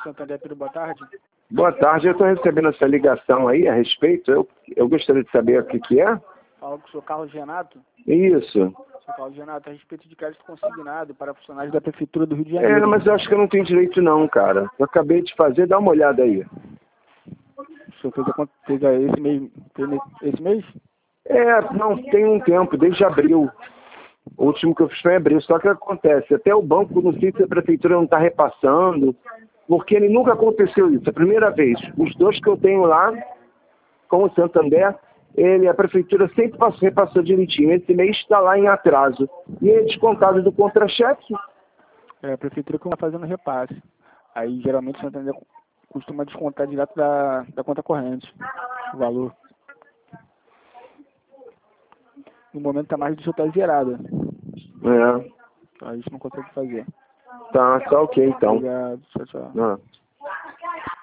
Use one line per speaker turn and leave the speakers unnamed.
Santander, Pedro, boa tarde.
Boa tarde, eu estou recebendo essa ligação aí a respeito. Eu gostaria de saber o que é.
Fala com o senhor Carlos Renato.
Isso.
Senhor Carlos Renato, a respeito de crédito consignado para funcionários da Prefeitura do Rio de Janeiro.
Mas eu acho que eu não tenho direito não, cara. Eu acabei de fazer, dá uma olhada aí.
O senhor fez esse mês? Esse mês?
Não, tem um tempo, desde abril. O último que eu fiz foi em abril, só que acontece, até o banco, não sei se a prefeitura não está repassando, porque ele nunca aconteceu isso, é a primeira vez. Os dois que eu tenho lá, com o Santander, a prefeitura sempre repassou direitinho. Esse mês está lá em atraso. E é descontado do contra-cheque.
A prefeitura que está fazendo repasse. Aí, geralmente, o Santander costuma descontar direto da conta corrente, o valor. No momento está mais do que está zerada. A gente não consegue fazer.
Tá ok então.
Obrigado, tchau, tchau.